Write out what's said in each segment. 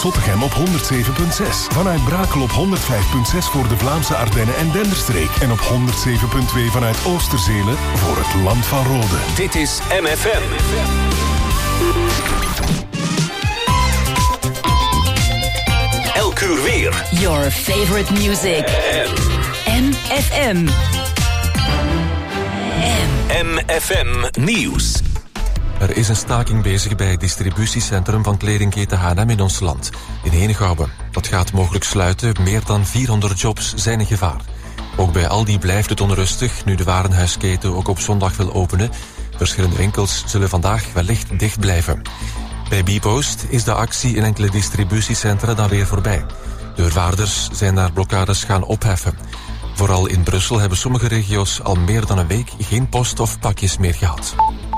Zottegem op 107.6. Vanuit Brakel op 105.6 voor de Vlaamse Ardennen en Denderstreek. En op 107.2 vanuit Oosterzelen voor het Land van Rode. Dit is MFM. Elk uur weer. Your favorite music. MFM. MFM Nieuws. Er is een staking bezig bij het distributiecentrum van kledingketen H&M in ons land, in Henegouwen. Dat gaat mogelijk sluiten, meer dan 400 jobs zijn in gevaar. Ook bij Aldi blijft het onrustig, nu de warenhuisketen ook op zondag wil openen. Verschillende winkels zullen vandaag wellicht dicht blijven. Bij Bpost is de actie in enkele distributiecentra dan weer voorbij. Deurwaarders zijn naar blokkades gaan opheffen. Vooral in Brussel hebben sommige regio's al meer dan een week geen post of pakjes meer gehad.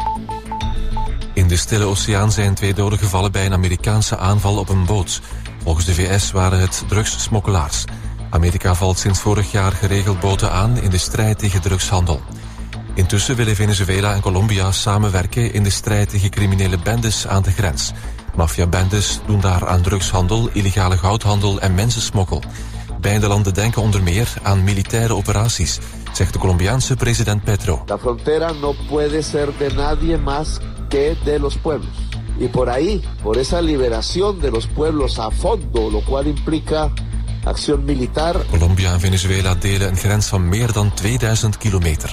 In de Stille Oceaan zijn 2 doden gevallen bij een Amerikaanse aanval op een boot. Volgens de VS waren het drugssmokkelaars. Amerika valt sinds vorig jaar geregeld boten aan in de strijd tegen drugshandel. Intussen willen Venezuela en Colombia samenwerken in de strijd tegen criminele bendes aan de grens. Maffiabendes doen daar aan drugshandel, illegale goudhandel en mensensmokkel. Beide landen denken onder meer aan militaire operaties, zegt de Colombiaanse president Petro. La frontera no puede ser de nadie más que de los pueblos. Y por ahí, por esa liberación de los pueblos a fondo, lo cual implica acción militar. Colombia en Venezuela delen een grens van meer dan 2000 kilometer.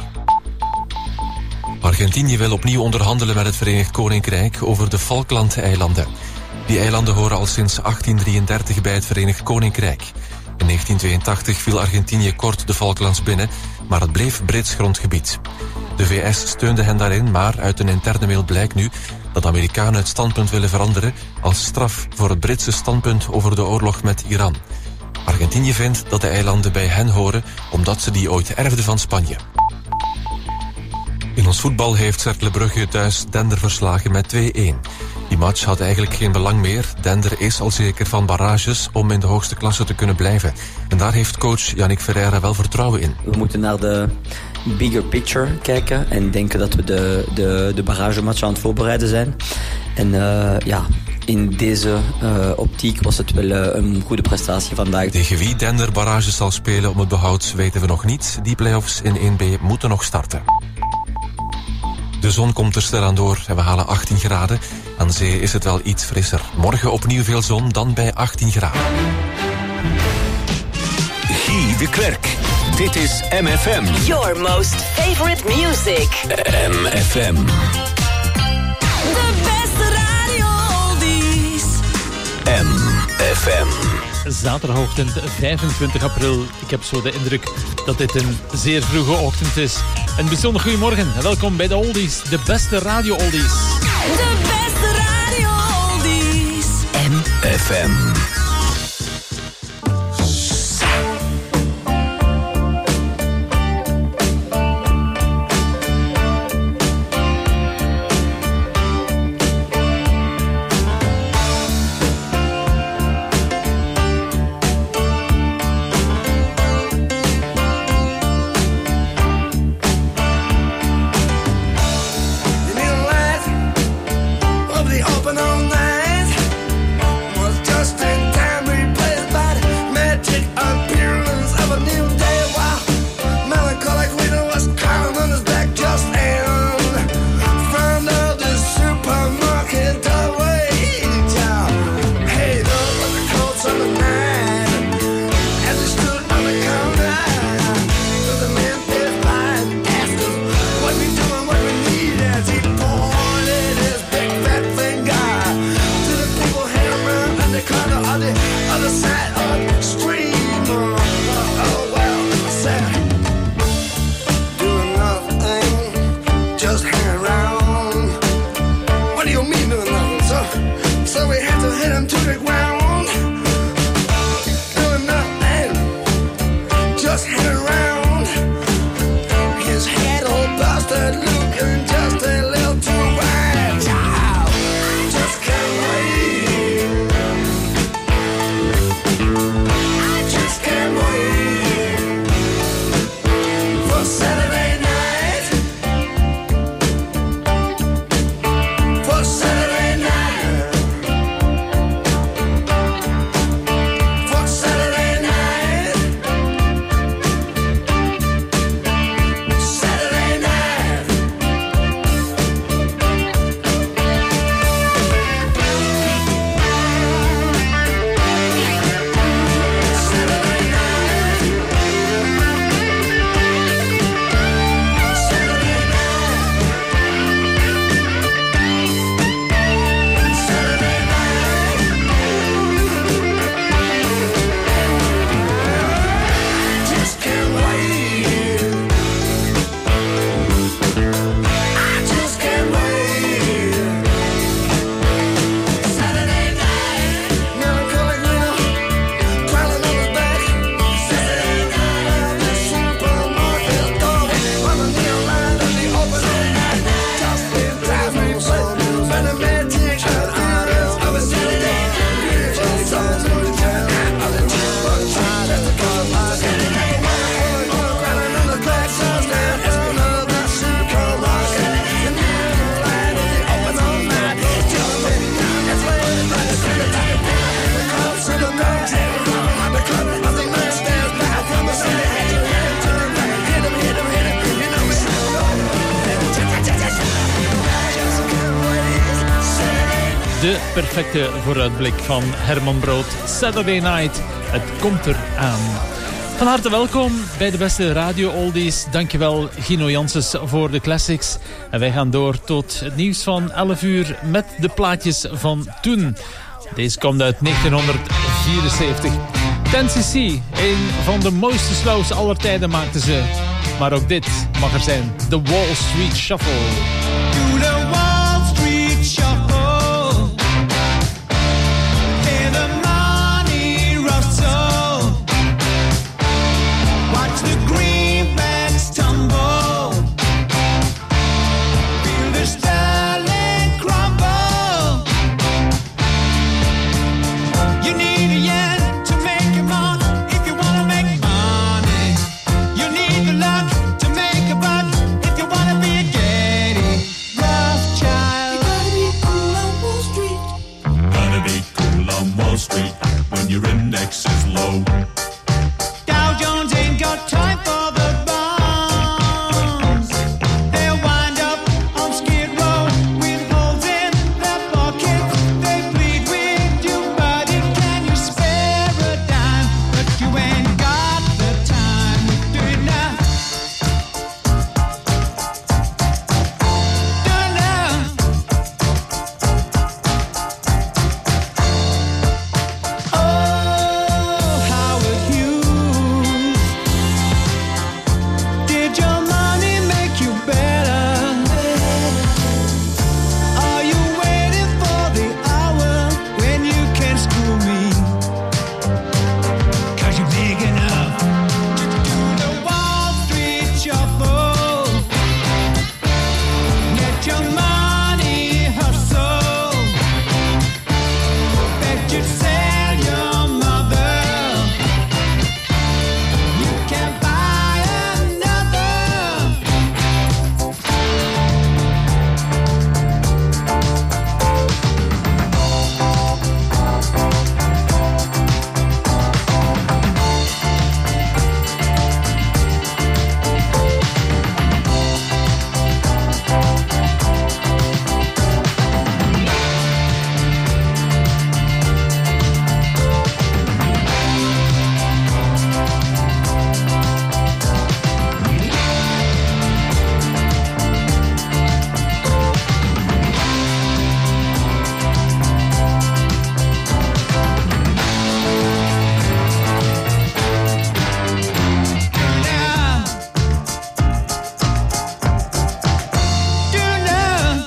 Argentinië wil opnieuw onderhandelen met het Verenigd Koninkrijk over de Falklandeilanden. Die eilanden horen al sinds 1833 bij het Verenigd Koninkrijk. In 1982 viel Argentinië kort de Falklands binnen, maar het bleef Brits grondgebied. De VS steunde hen daarin, maar uit een interne mail blijkt nu dat de Amerikanen het standpunt willen veranderen als straf voor het Britse standpunt over de oorlog met Iran. Argentinië vindt dat de eilanden bij hen horen omdat ze die ooit erfden van Spanje. In ons voetbal heeft Cercle Brugge thuis Dender verslagen met 2-1. Die match had eigenlijk geen belang meer. Dender is al zeker van barrages om in de hoogste klasse te kunnen blijven. En daar heeft coach Yannick Ferreira wel vertrouwen in. We moeten naar de bigger picture kijken en denken dat we de barragematch aan het voorbereiden zijn. En in deze optiek was het wel een goede prestatie vandaag. Tegen wie Dender barrages zal spelen om het behoud weten we nog niet. Die play-offs in 1B moeten nog starten. De zon komt er stilaan door en we halen 18 graden. Aan zee is het wel iets frisser. Morgen opnieuw veel zon, dan bij 18 graden. Guy de Klerk. Dit is MFM. Your most favorite music. MFM. De beste radio oldies. MFM. Zaterdagochtend 25 april. Ik heb zo de indruk dat dit een zeer vroege ochtend is. Een bijzonder goedemorgen en welkom bij de Oldies, de beste radio Oldies. De beste radio oldies. MFM. Open all night was just a de perfecte vooruitblik van Herman Brood. Saturday Night, het komt er aan. Van harte welkom bij de beste radio oldies. Dankjewel Gino Janssens voor de classics. En wij gaan door tot het nieuws van 11 uur met de plaatjes van toen. Deze komt uit 1974. 10cc, een van de mooiste slows aller tijden maakten ze. Maar ook dit mag er zijn. The Wall Street Shuffle. Do the Wall Street Shuffle. Hear the money rustle. Watch the greenbacks tumble. Feel the sterling crumble. You need a yen to make your mark if you wanna make money. You need the luck to make a buck if you wanna be a Getty Rothschild. You gotta be cool on Wall Street. Gotta be cool on Wall Street when your index is low. Dow Jones ain't got time for the bombs. They'll wind up on Skid Row with holes in their pockets. They plead with you, buddy, can you spare a dime? But you ain't got the time to do it now. Do it now. Oh, Howard Hughes, did your money make you better? Are you waiting for the hour when you can screw me? 'Cause you're big enough to do the Wall Street Shuffle. Let your money hustle. Bet you'd sell your mother. You can't buy another. Now, do now.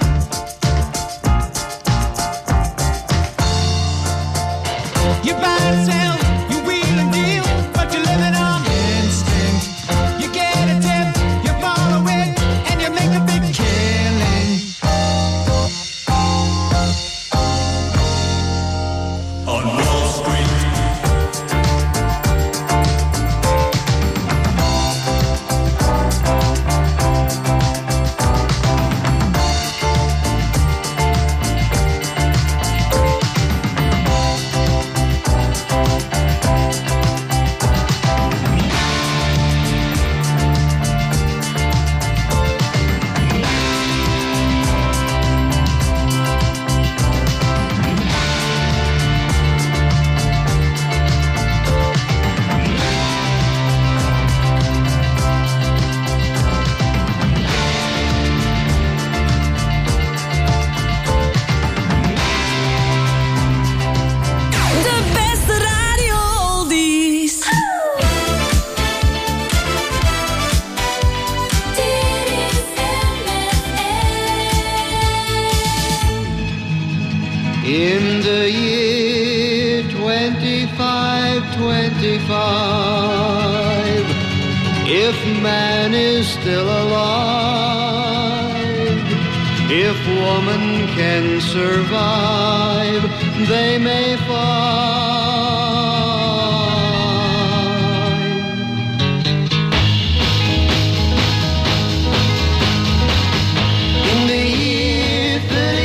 You buy and sell, you wheel and deal, but you're living on instinct. You get a tip, you follow it, and you make a big killing. On Wall Street, De beste radio oldies. Dit is In the year 2525, if man is still alive, if woman can survive, they may find. In the year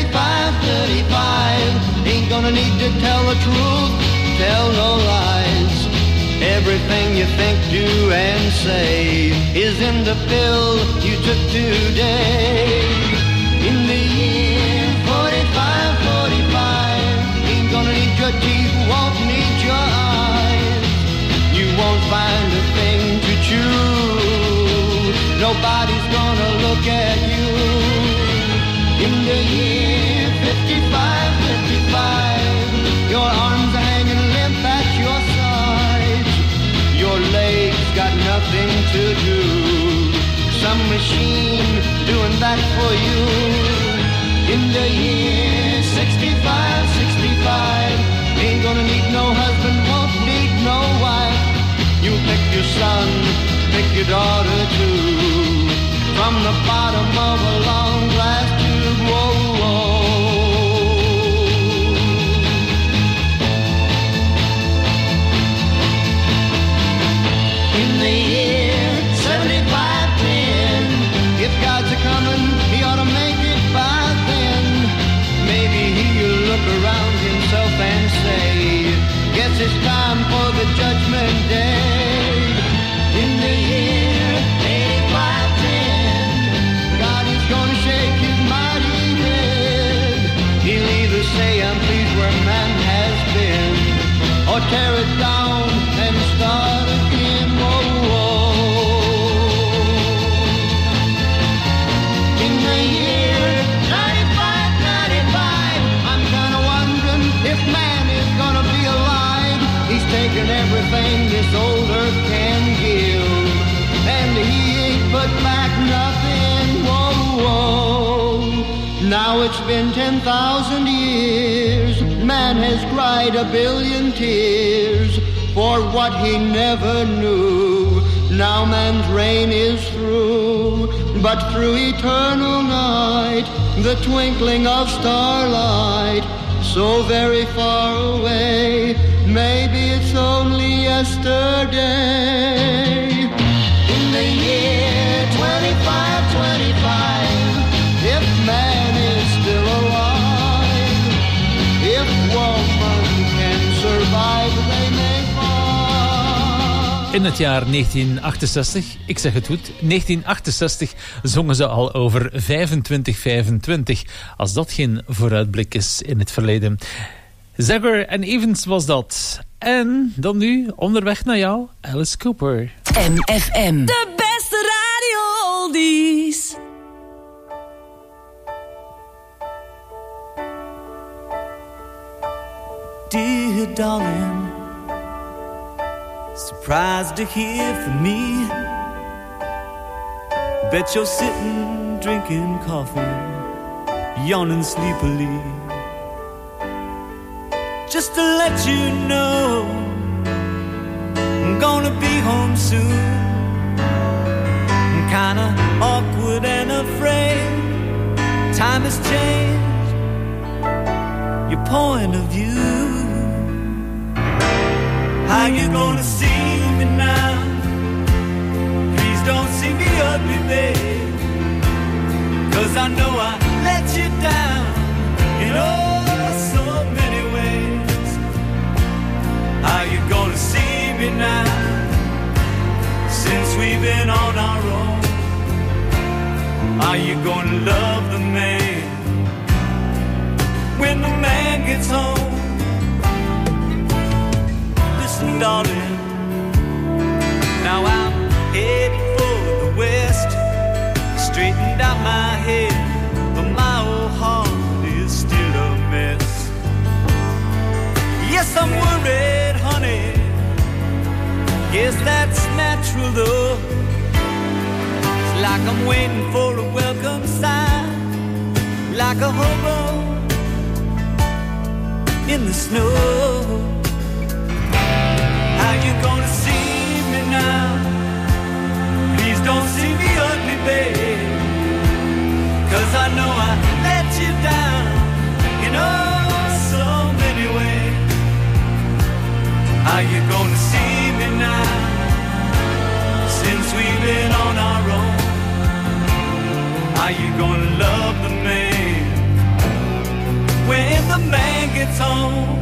35, ain't gonna need to tell the truth, tell no lies. Everything you think, do, and say is in the pill you took today. In the year 45, machine doing that for you. In the year 65, 65, ain't gonna need no husband, won't need no wife. You pick your son, pick your daughter too, from the bottom of a long glass tube. Whoa, whoa. In the year 7510, if God's a-comin', he ought to make it by then. Maybe he'll look around himself and say, guess it's time for the judgment day. In the year 8510, God is gonna shake his mighty head. He'll either say, I'm pleased where man has been, or tear it down and start again. Whoa, whoa. In the year 95, I'm kinda wondering if man is gonna be alive. He's taken everything this old earth can give, and he ain't put back nothing. Whoa, whoa. Now it's been 10,000 years. Man has cried a billion tears for what he never knew. Now man's reign is through, but through eternal night, the twinkling of starlight, so very far away, maybe it's only yesterday. In the year 2525, if man is still alive, if woman can survive, they may fall. In het jaar 1968, ik zeg het goed, 1968 zongen ze al over 2525, als dat geen vooruitblik is in het verleden. Zagger en Evans was dat. En dan nu, onderweg naar jou, Alice Cooper. MFM. De beste radio oldies. Dear darling, surprised to hear from me. Bet you're sitting, drinking coffee, yawning sleepily. Just to let you know, I'm gonna be home soon. I'm kinda awkward and afraid. Time has changed your point of view. How you gonna see me now? Please don't see me ugly, babe, 'cause I know I let you down in oh so many ways. How you gonna see me now, since we've been on our own? Are you gonna love the man when the man gets home? Listen, darling, now I'm headed for the west, straightened out my head, but my old heart is still a mess. Yes, I'm worried, honey, guess that's natural though. It's like I'm waiting for a welcome sign, like a hobo in the snow. How you gonna see me now? Please don't see me ugly, babe, 'cause I know I let you down in oh so many ways. How you gonna see me now, since we've been on our own? Are you gonna love the man when the man gets home?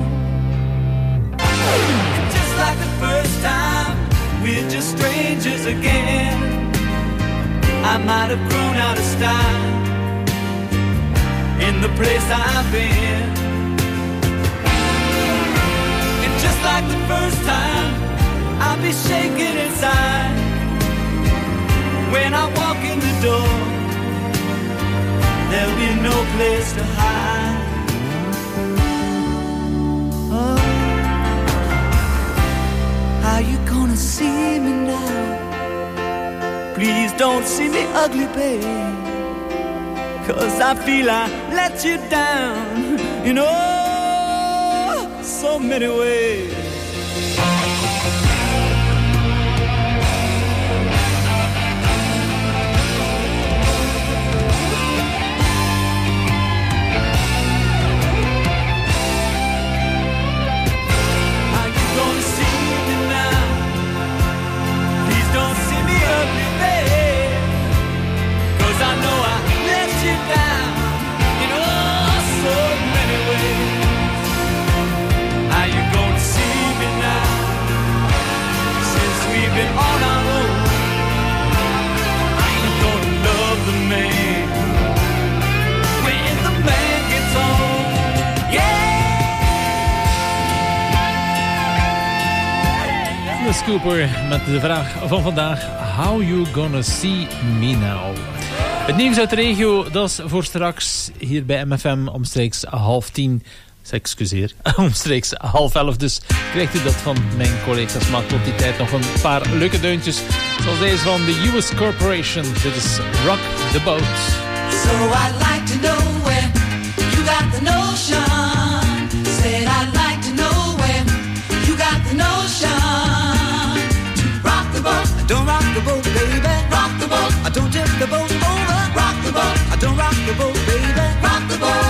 It's just like the first time, we're just strangers again. I might have grown out of style in the place I've been. And just like the first time, I'll be shaking inside when I walk in the door. There'll be no place to hide. Oh, how you gonna see me now? Please don't see me ugly, babe, 'cause I feel I let you down in oh so many ways. I know I let you down in oh so many ways. Are you gonna see me now? Since we've been on our own, are you gonna love the man when the man gets home? Yeah! De Scooper met de vraag van vandaag: How you gonna see me now? Het nieuws uit de regio, dat is voor straks hier bij MFM omstreeks 9:30. Excuseer, omstreeks 10:30. Dus krijgt u dat van mijn collega's. Maar tot die tijd nog een paar leuke deuntjes. Zoals deze van de US Corporation. Dit is Rock the Boat. So I'd like to know where you got the notion. Said I'd like to know where you got the notion. Rock the boat, don't rock the boat, baby. Rock the boat, I don't tip the boat over. Rock the boat, I don't rock the boat, baby. Rock the boat.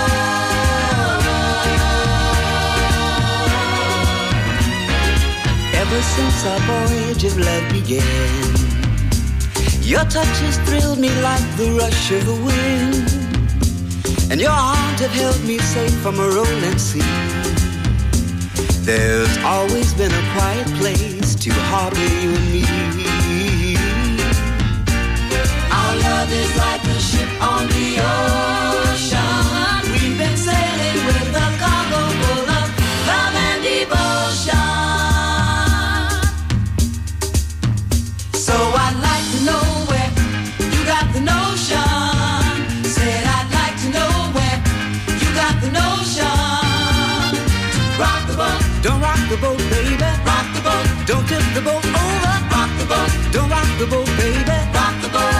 Ever since our voyage of love began, your touch has thrilled me like the rush of the wind, and your arms have held me safe from a rolling sea. There's always been a quiet place to harbor you and me. Our love is like a ship on the ocean. We've been sailing with a cargo full of love and devotion. So I'd like to know where you got the notion. Said I'd like to know where you got the notion. Rock the boat, don't rock the boat, baby. Rock the boat, don't tip the boat over. Rock the boat, don't rock the boat, baby. Rock the boat.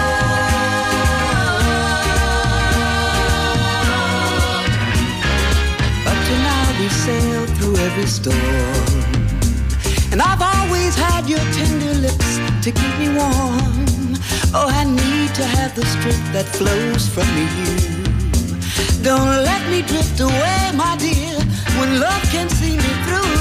Up to now we sailed through every storm, and I've always had your tender lips to keep me warm. Oh, I need to have the strength that flows from you. Don't let me drift away, my dear, when love can see me through.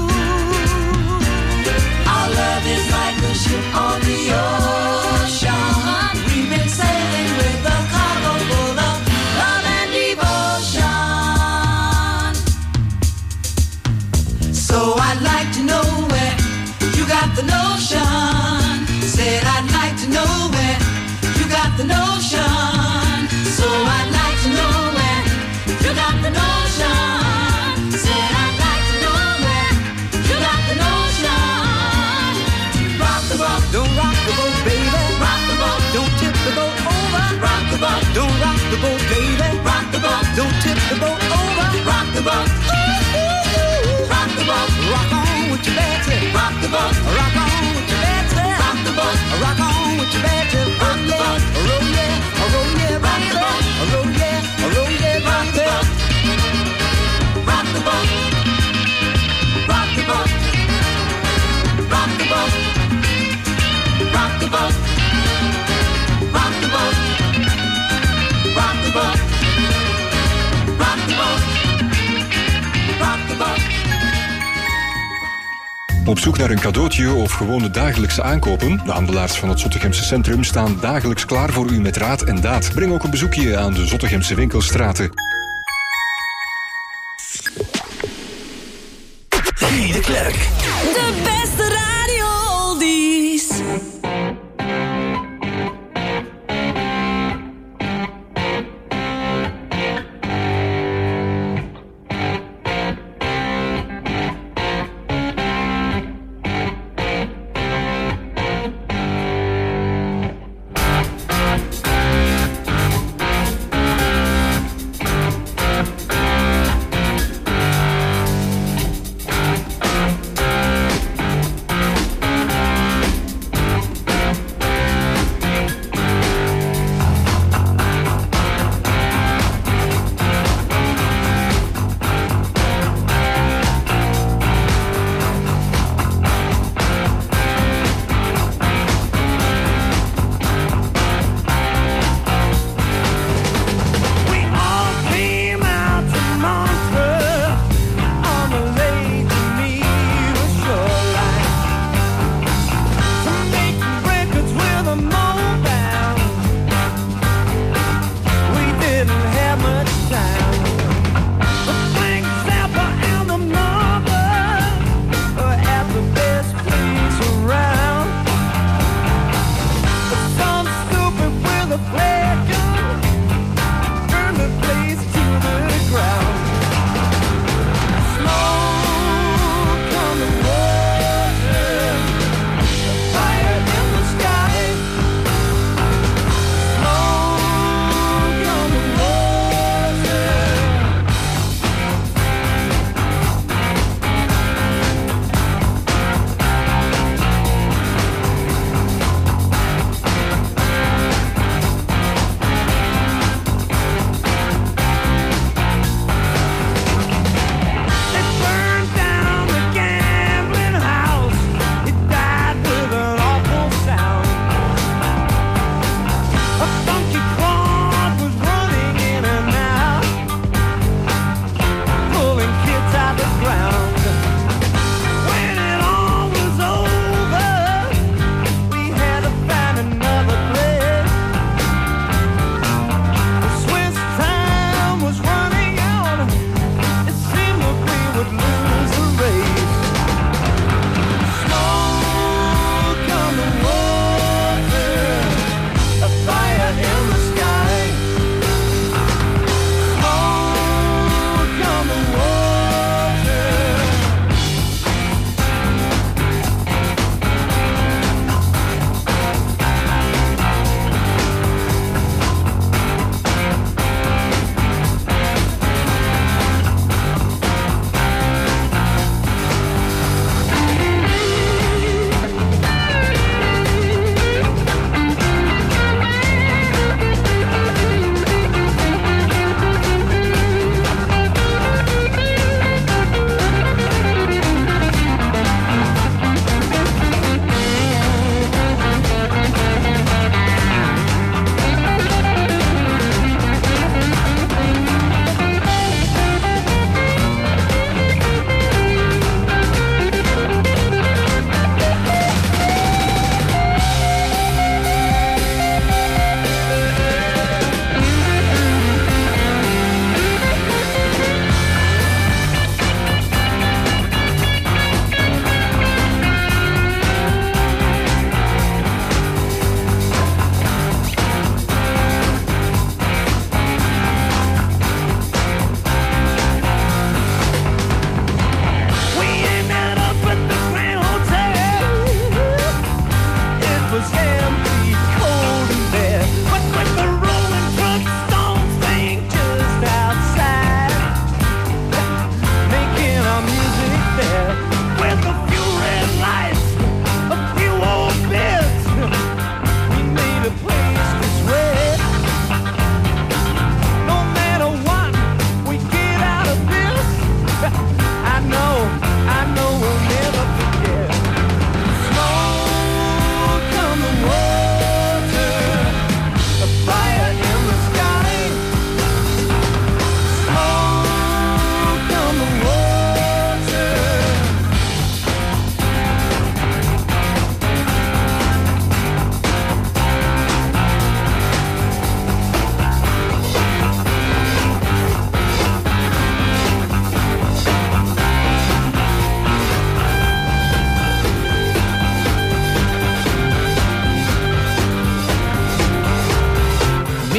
Our love is like a ship on the ocean. We've been sailing with a cargo full of love and devotion. So I'd like to know where you got the notion. Said I'd like to know where you got the notion. So I'd like to know where you got the notion. Said I'd like to know where you got the notion. Rock the boat, don't rock the boat, baby. Rock the boat, don't tip the boat over. Rock the boat, don't rock the boat, baby. Rock the boat, don't tip the boat over. Rock the boat, rock the boat, rock on with your bad tip. Rock the boat, rock on with your bad tip. Rock the boat, rock on with your bad tip. Rock the boat, roll yeah, roll yeah, rock the boat, roll yeah, roll yeah, rock the boat. Rock the boat, rock the boat, rock the boat, rock the boat, rock the boat, rock the boat, rock the boat, rock the boat. Op zoek naar een cadeautje of gewoon de dagelijkse aankopen? De handelaars van het Zottegemse Centrum staan dagelijks klaar voor u met raad en daad. Breng ook een bezoekje aan de Zottegemse winkelstraten. Guy de Klerk. De beste radio oldies.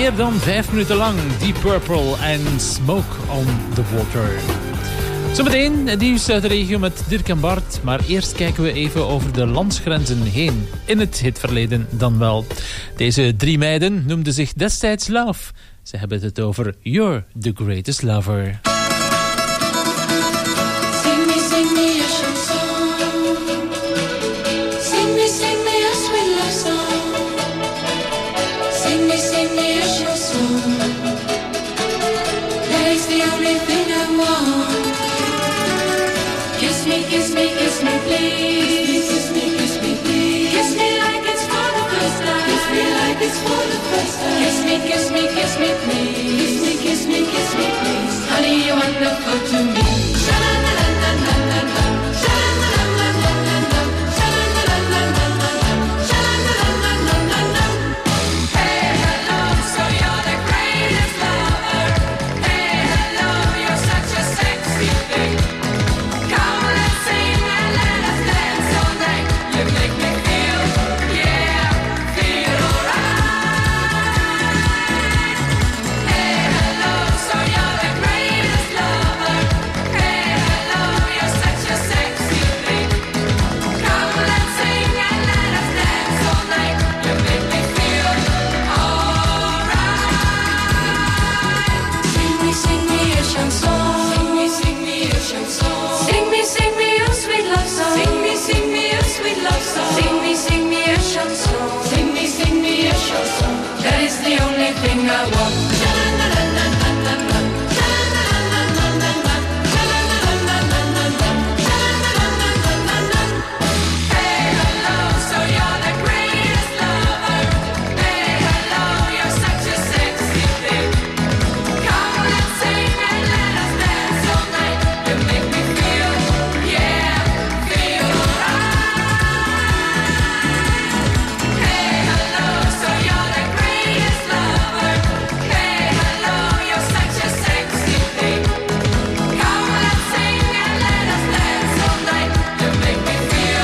meer dan 5 minuten lang. Deep Purple en Smoke on the Water. Zometeen het nieuws uit de regio met Dirk en Bart. Maar eerst kijken we even over de landsgrenzen heen. In het hitverleden dan wel. Deze 3 meiden noemden zich destijds Love. Ze hebben het over You're the Greatest Lover. Kiss me, please. Kiss me, please. Kiss me like it's for the first time. Kiss me like it's for the first time. Kiss me, please. Kiss me, please. Honey, you're wonderful to me. Sha-la-la-la-la-la-la. Sha-la-la-la-la-la-la. Sha-la-la-la-la-la-la. Hey, hello, so you're the greatest lover. Hey, hello, you're such a sexy thing. Come, let's sing and let us dance all night. You make me feel, yeah, feel alright. Hey, hello, so you're the greatest lover. Hey, hello, you're such a sexy thing. Come, let's sing and let us dance all night. You make me feel alright. Sing me a chanson. Sing me a chanson. Sing me a sweet love song. Sing me a sweet love song. Sing me a chanson. Sing me a chanson. That is the only thing I want. Sha-la-la-la-la-la-la. Sha-la-la-la-la-la-la. Sha-la-la-la-la-la-la. Sha-la-la-la-la-la. Hey, hello, so you're the greatest lover. Hey, hello, you're such a sexy thing. Come, let's sing and let us dance all night. You make me feel, yeah, feel alright. Hey, hello, so you're the greatest lover. Hey, hello, you're such a sexy thing. Come, let's sing and let us dance all night. You make me feel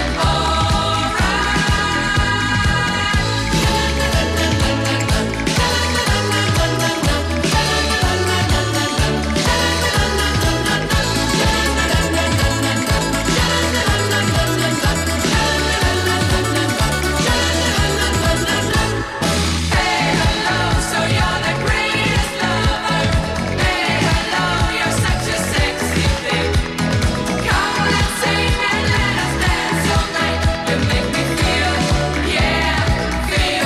Hey, hello, so you're the greatest lover. Hey, hello, you're such a sexy thing. Come, let's sing and let us dance all night. You make me feel, yeah, feel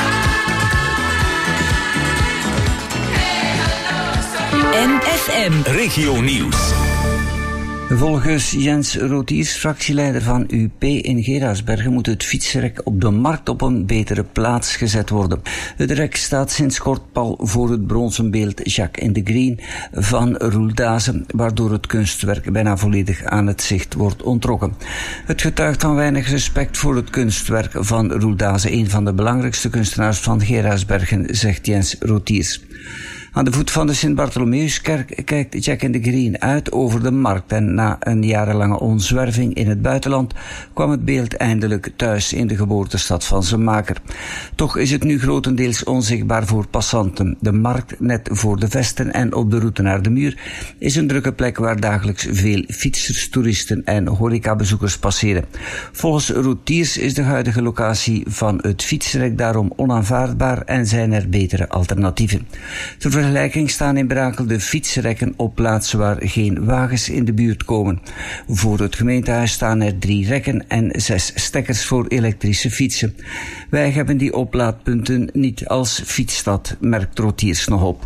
alright. Hey, hello, so MFM Regio Nieuws. Volgens Jens Rotiers, fractieleider van UP in Geraardsbergen, moet het fietsrek op de markt op een betere plaats gezet worden. Het rek staat sinds kort pal voor het bronzen beeld Jacques in the Green van Roel Daze, waardoor het kunstwerk bijna volledig aan het zicht wordt onttrokken. Het getuigt van weinig respect voor het kunstwerk van Roel Daze, een van de belangrijkste kunstenaars van Geraardsbergen, zegt Jens Rotiers. Aan de voet van de Sint-Bartholomeuskerk kijkt Jack in the Green uit over de markt en na een jarenlange omzwerving in het buitenland kwam het beeld eindelijk thuis in de geboortestad van zijn maker. Toch is het nu grotendeels onzichtbaar voor passanten. De markt, net voor de Vesten en op de route naar de Muur, is een drukke plek waar dagelijks veel fietsers, toeristen en horecabezoekers passeren. Volgens Rotiers is de huidige locatie van het fietsrek daarom onaanvaardbaar en zijn er betere alternatieven. Ter vergelijking staan in Brakel de fietsrekken op plaatsen waar geen wagens in de buurt komen. Voor het gemeentehuis staan er 3 rekken en 6 stekkers voor elektrische fietsen. Wij hebben die oplaadpunten niet als fietsstad, merkt Rotiers nog op.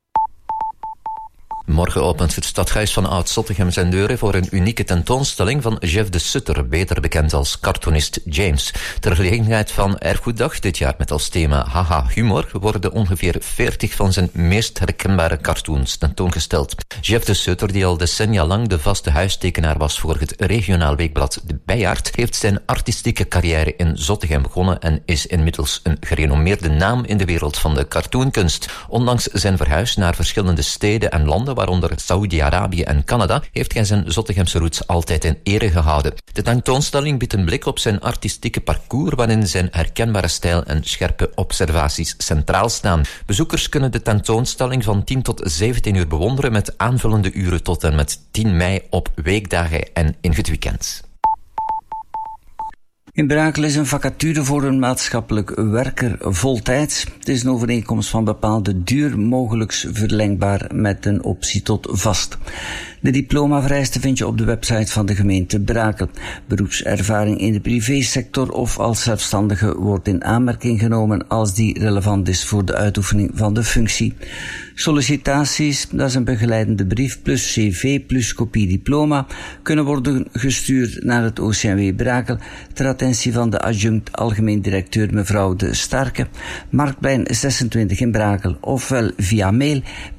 Morgen opent het stadhuis van Oud-Zottegem zijn deuren voor een unieke tentoonstelling van Jeff de Sutter, beter bekend als cartoonist James. Ter gelegenheid van Erfgoeddag, dit jaar met als thema Haha Humor, worden ongeveer 40 van zijn meest herkenbare cartoons tentoongesteld. Jeff de Sutter, die al decennia lang de vaste huistekenaar was voor het regionaal weekblad De Bijaard, heeft zijn artistieke carrière in Zottegem begonnen en is inmiddels een gerenommeerde naam in de wereld van de cartoonkunst. Ondanks zijn verhuis naar verschillende steden en landen waaronder Saoedi-Arabië en Canada, heeft hij zijn Zottegemse roots altijd in ere gehouden. De tentoonstelling biedt een blik op zijn artistieke parcours, waarin zijn herkenbare stijl en scherpe observaties centraal staan. Bezoekers kunnen de tentoonstelling van 10 tot 17 uur bewonderen met aanvullende uren tot en met 10 mei op weekdagen en in het weekend. In Brakel is een vacature voor een maatschappelijk werker voltijds. Het is een overeenkomst van bepaalde duur, mogelijk verlengbaar met een optie tot vast. De diplomavereisten vind je op de website van de gemeente Brakel. Beroepservaring in de privésector of als zelfstandige wordt in aanmerking genomen als die relevant is voor de uitoefening van de functie. Sollicitaties, dat is een begeleidende brief plus cv plus kopie diploma, kunnen worden gestuurd naar het OCMW Brakel ter attentie van de adjunct algemeen directeur mevrouw De Starke, Marktplein 26 in Brakel, ofwel via mail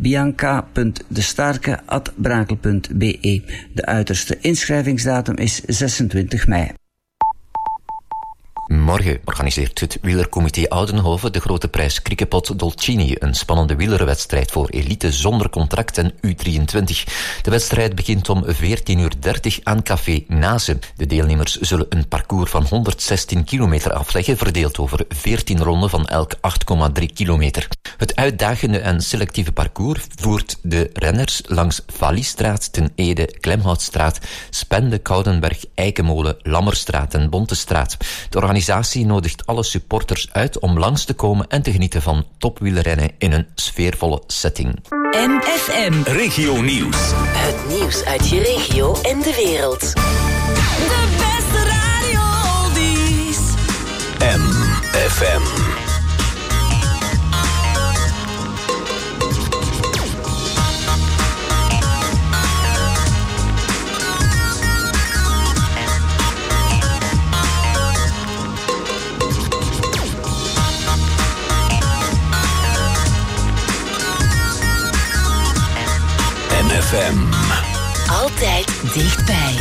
bianca.destarke@brakel.be. De uiterste inschrijvingsdatum is 26 mei. Morgen organiseert het wielercomité Oudenhoven de grote prijs Kriekepot Dolcini, een spannende wielerwedstrijd voor elite zonder contract en U23. De wedstrijd begint om 14:30 aan Café Naze. De deelnemers zullen een parcours van 116 kilometer afleggen, verdeeld over 14 ronden van elk 8,3 kilometer. Het uitdagende en selectieve parcours voert de renners langs Valliestraat, Ten Ede, Klemhoutstraat, Spende, Koudenberg, Eikemolen, Lammerstraat en Bontestraat. De organisatie nodigt alle supporters uit om langs te komen en te genieten van topwielrennen in een sfeervolle setting. MFM Regio Nieuws. Het nieuws uit je regio en de wereld. De beste radio oldies. MFM. MFM. Altijd dichtbij.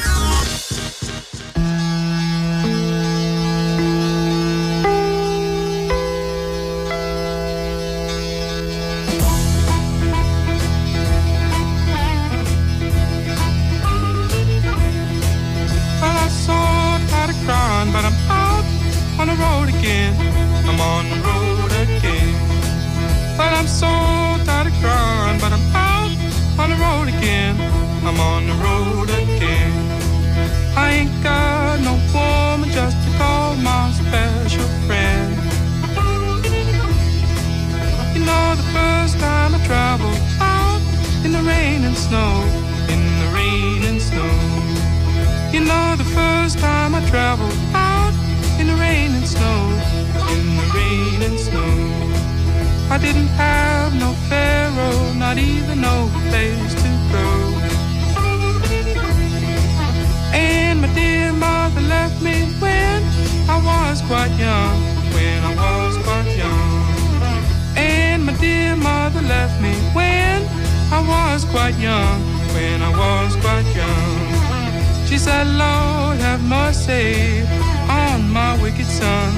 But I'm out on the road again. I'm on the road again. But I'm so tired of crying. But I'm out on the road again. I'm on the road again. I ain't got no woman just to call my special friend. You know the first time I traveled out in the rain and snow, in the rain and snow. You know the first time I traveled out in the rain and snow, in the rain and snow. I didn't have no pharaoh, not even no place to go. And my dear mother left me when I was quite young, when I was quite young. And my dear mother left me when I was quite young, when I was quite young. She said, Lord, have mercy on my wicked son.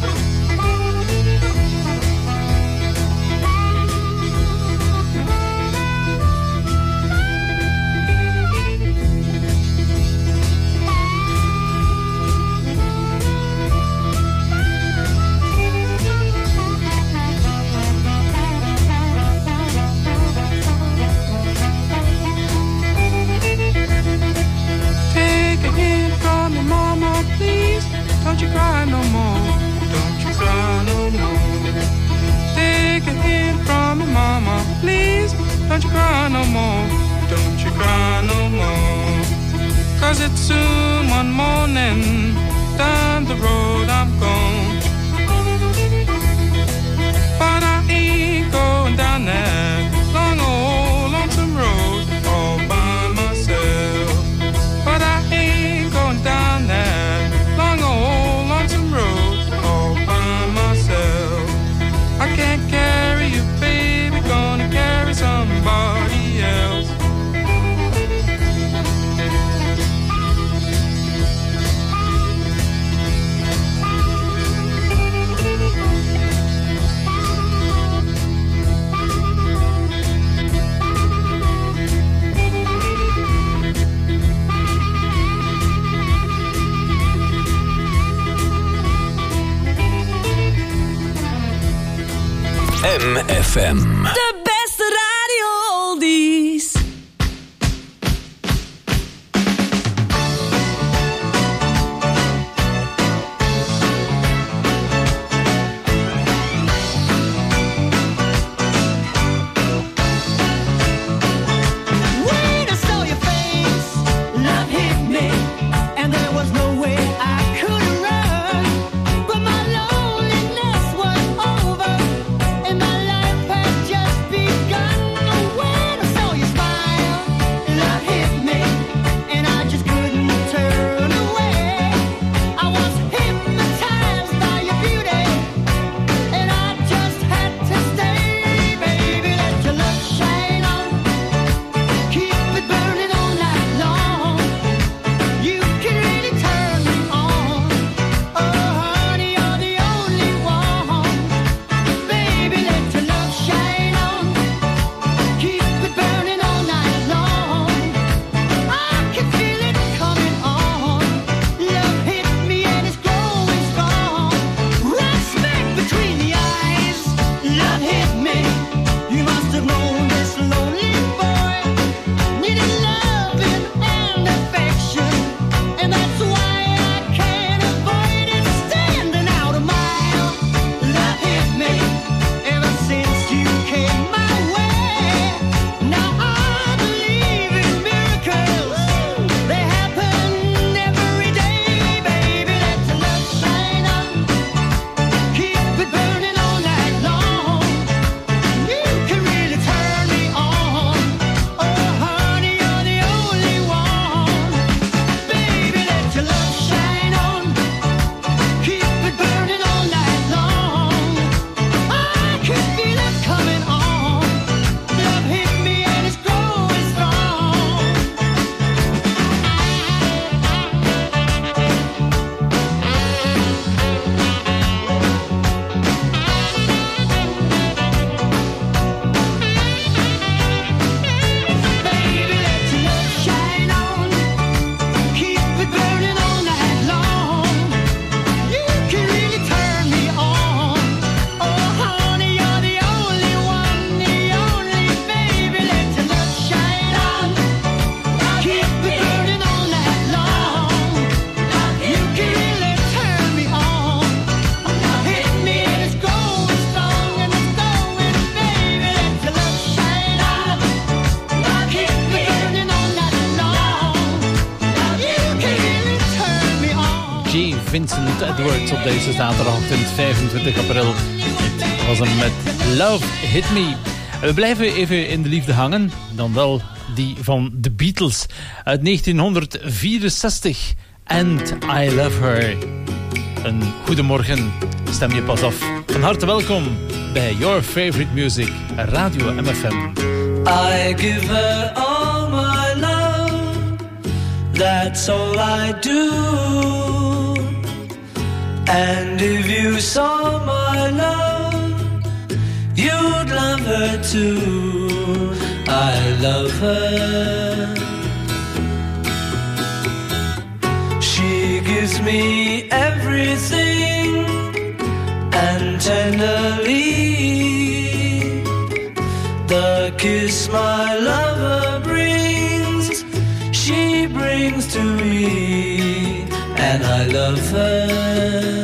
Don't you cry no more, don't you cry no more. Take a hint from me, mama, please. Don't you cry no more, don't you cry no more. Cause it's soon one morning, down the road I'm gone. But I ain't going down that long old lonesome road all by myself. But I ain't going down that long old lonesome road all by myself. I can't carry you, baby, gonna carry somebody else. FM. De beste radio oldies. Vincent Edwards op deze zaterdagochtend 25 april. Het was hem met Love Hit Me. We blijven even in de liefde hangen, dan wel die van The Beatles uit 1964. And I Love Her. Een goedemorgen, stem je pas af. Van harte welkom bij Your Favorite Music, Radio MFM. I give her all my love, that's all I do. And if you saw my love, you'd love her too. I love her. She gives me everything, and tenderly the kiss my lover brings, she brings to me, and I love her.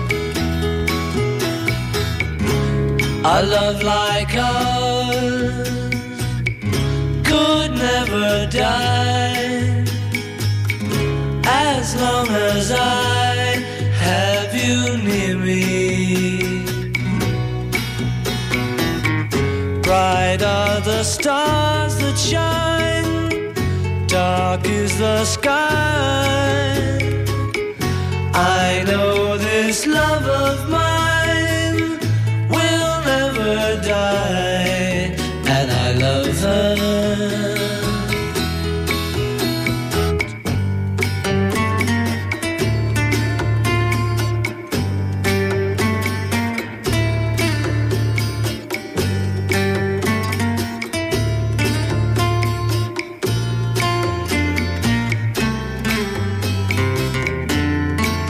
A love like ours could never die, as long as I have you near me. Bright are the stars that shine, dark is the sky. I know this love of mine will never die, and I love her.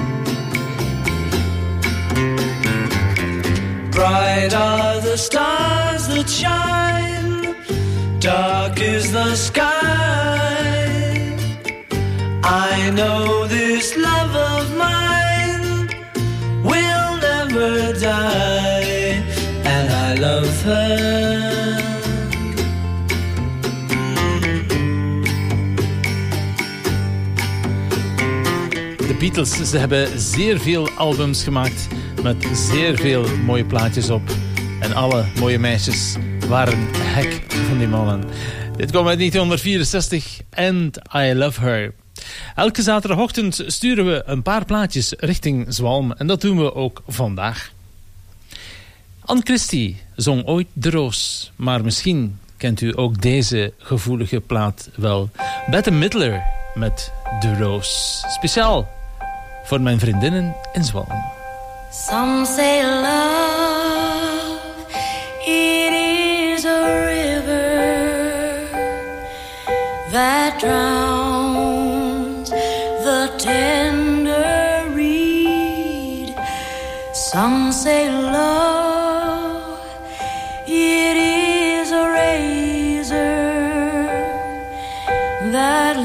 Bright are the stars that shine. Dark is the sky. I know this love of mine will never die, and I love her. De Beatles, ze hebben zeer veel albums gemaakt met zeer veel mooie plaatjes op. En alle mooie meisjes waren hek van die mannen. Dit kwam uit 1964, And I Love Her. Elke zaterdagochtend sturen we een paar plaatjes richting Zwalm. En dat doen we ook vandaag. Anne Christie zong ooit De Roos. Maar misschien kent u ook deze gevoelige plaat wel. Bette Midler met De Roos. Speciaal voor mijn vriendinnen in Zwalm. Some say love, it is a river that drowns the tender reed. Some say love, it is a razor that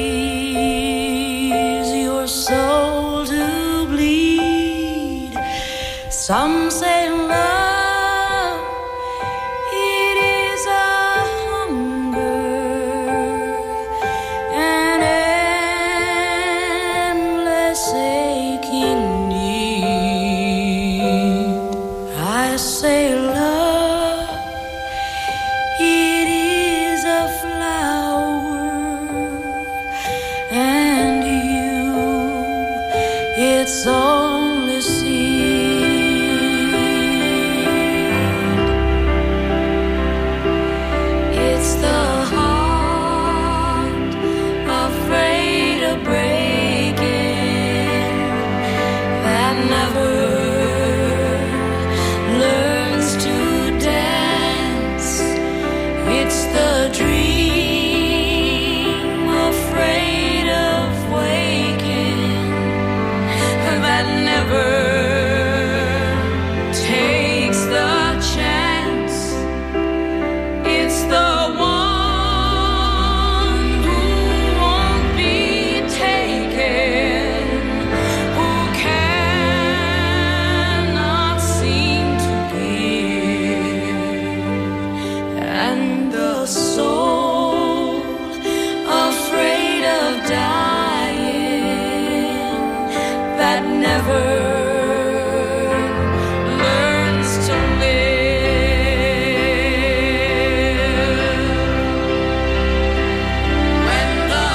leaves your soul to bleed. Some say love, it is a hunger, an endless aching need. I say love, it is a flower, and you, it's only seed. It's the heart afraid of breaking that never learns to dance. It's the dream afraid of waking that never takes the chance. It's the one who won't be taken, who cannot seem to give, and the soul afraid of dying that never learns to live. When the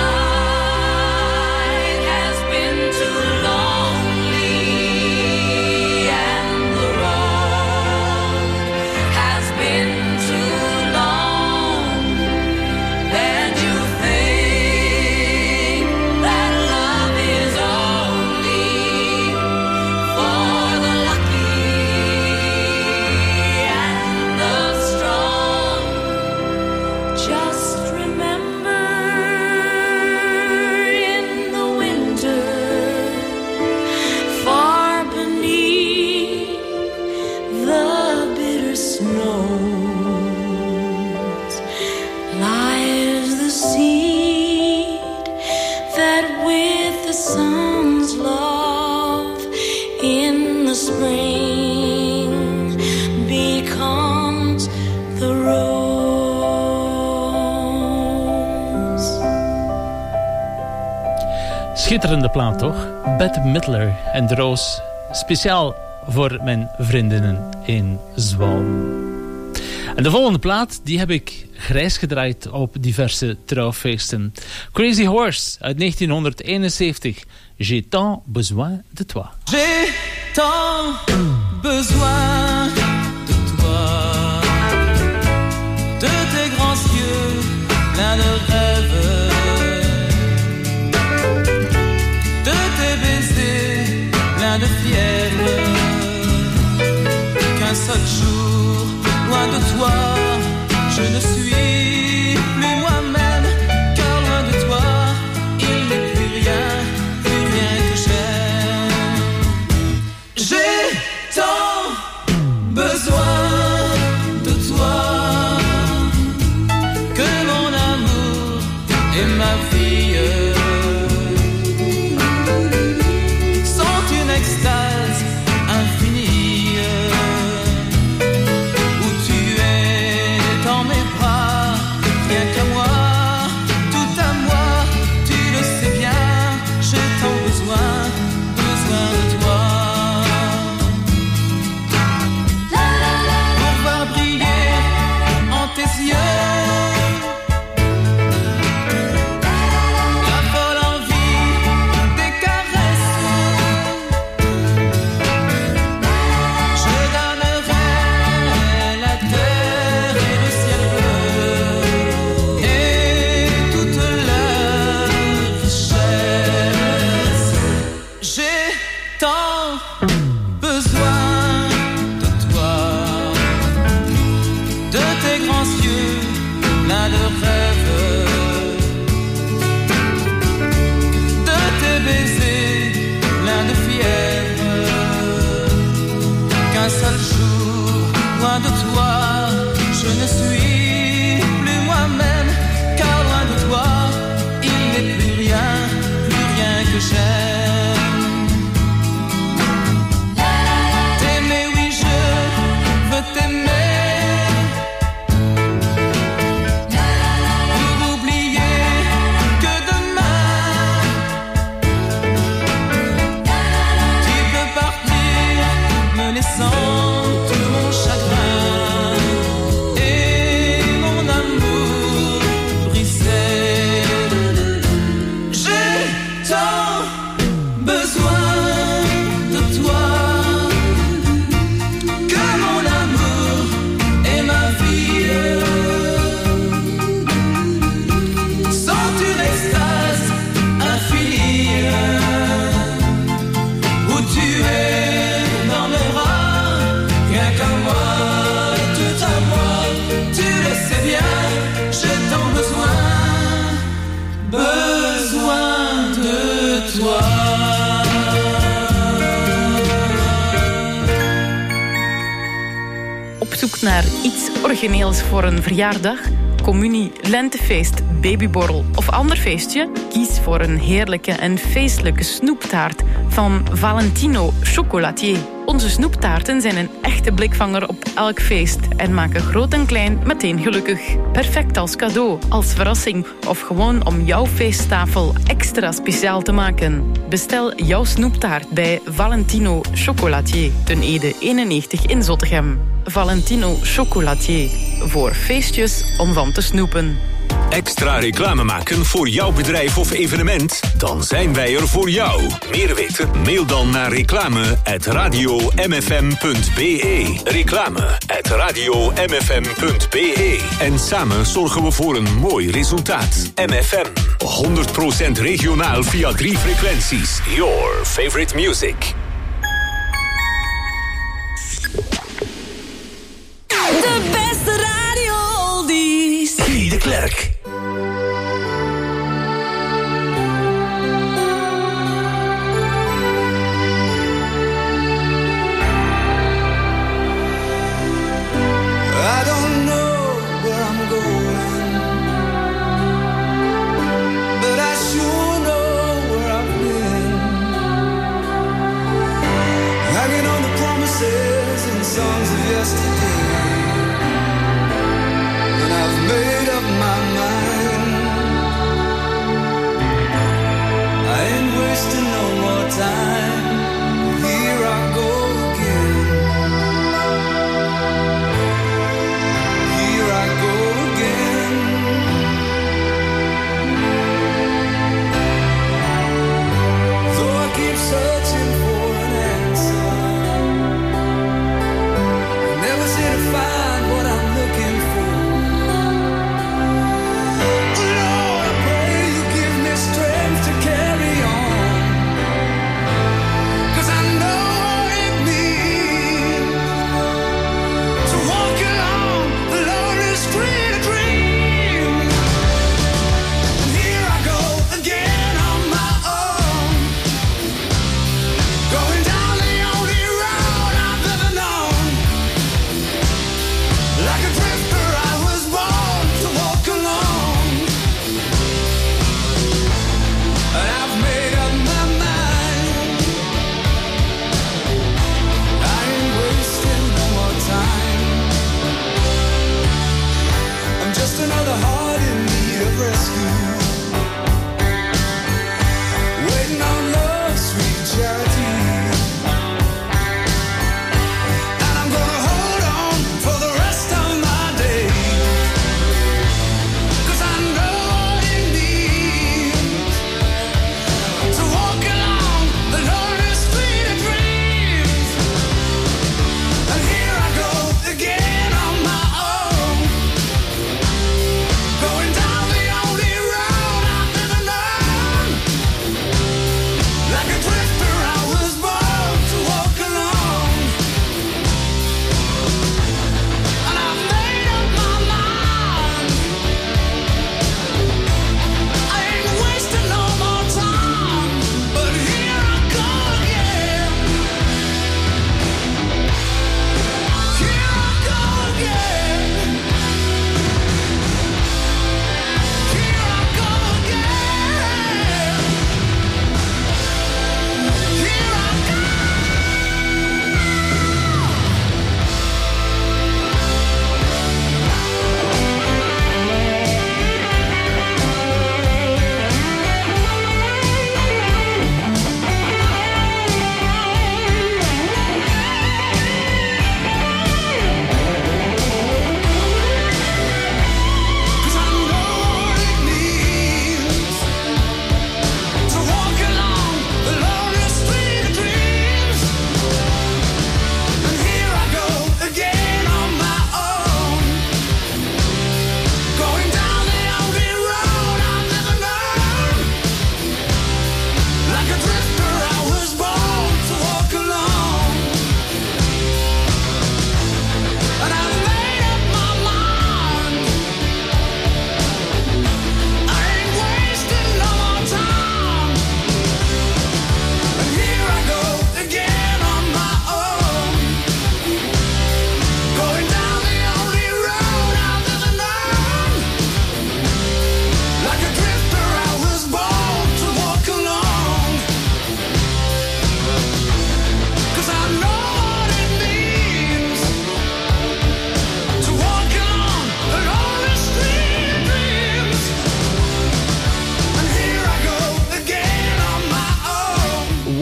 night has been too lonely and the road has been too long, and you think that love is only for the lucky and the strong. Just remember, in the winter, far beneath the bitter snows, lies the seed that with the sun's love in the spring becomes the rose. Schitterende plaat, toch? Bette Midler en De Roos. Speciaal voor mijn vriendinnen in Zwalm. En de volgende plaat, die heb ik grijs gedraaid op diverse trouwfeesten. Crazy Horse uit 1971. J'ai tant besoin de toi. J'ai tant besoin de toi, de tes grands yeux pleins de rêves, de tes baisers pleins de fièvre, qu'un seul jour, loin de toi, je ne suis plus moi-même, car loin de toi, il n'est plus rien que j'aime. J'ai tant besoin de toi. et ma vie sont une extase infinie où tu es dans mes bras, rien qu'à moi, tout à moi, tu le sais bien, j'ai tant besoin de toi. Pour voir briller en tes yeux la folle envie des caresses, je donnerai la terre et le ciel bleu et toute leur richesse. J'ai tant besoin de toi, de tes grands yeux pleins de rêves, de tes baisers pleins de fièvre, qu'un seul jour loin de toi je ne suis plus moi-même, car loin de toi il n'est plus rien que j'aime. T'aimer, oui, je veux t'aimer, pour oublier que demain tu peux partir, me laissant tout mon chagrin et mon amour brisé. J'ai tant besoin de toi que mon amour et ma vie sont une extase infinie où tu es dans mes bras, rien qu'à moi, tout à moi, tu le sais bien, j'ai tant besoin de toi. Op zoek naar iets origineels voor een verjaardag, communie, lentefeest, babyborrel of ander feestje? Kies voor een heerlijke en feestelijke snoeptaart van Valentino Chocolatier. Onze snoeptaarten zijn een echte blikvanger op elk feest en maken groot en klein meteen gelukkig. Perfect als cadeau, als verrassing of gewoon om jouw feesttafel extra speciaal te maken. Bestel jouw snoeptaart bij Valentino Chocolatier, ten Ede 91 in Zottegem. Valentino Chocolatier, voor feestjes om van te snoepen. Extra reclame maken voor jouw bedrijf of evenement? Dan zijn wij er voor jou. Meer weten? Mail dan naar reclame@radiomfm.be. Reclame@radiomfm.be. En samen zorgen we voor een mooi resultaat. MFM. 100% regionaal via 3 frequenties. Your favorite music. De beste radio oldies. Guy de Klerk. I don't know where I'm going, but I sure know where I've been. Hanging on the promises and songs of yesterday, and I've made up my mind.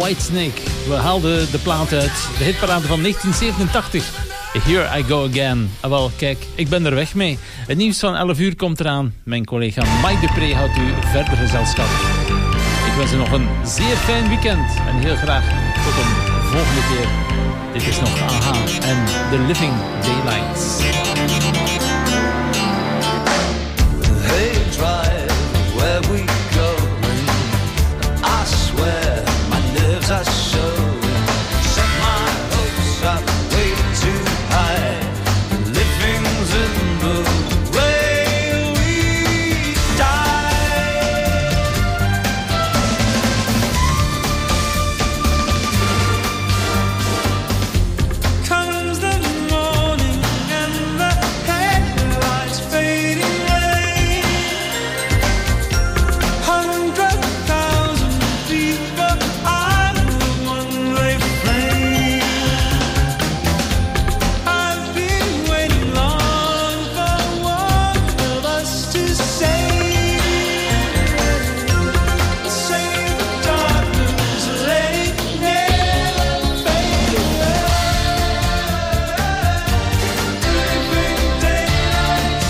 Whitesnake. We haalden de plaat uit de hitparade van 1987. Here I Go Again. Ah, wel, kijk, ik ben er weg mee. Het nieuws van 11 uur komt eraan. Mijn collega Mike Dupré houdt u verder gezelschap. Ik wens u nog een zeer fijn weekend. En heel graag tot een volgende keer. Dit is nog AHA en The Living Daylights. Hey, drive where we go. I swear my nerves are showing. Set my hopes up way too high. Living's in the way we die. Comes the morning and the headlights fading away. 100,000 people are one-way flame. I've been waiting long for one of us to save the darkness, let it never fade away. Living daylights.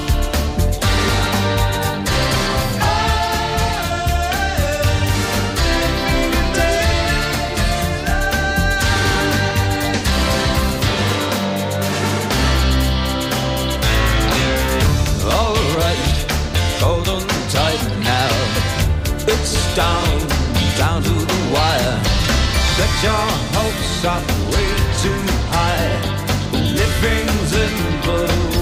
Alright, hold on tight now. It's down to the wire. Set your hopes up way too high. Living's in the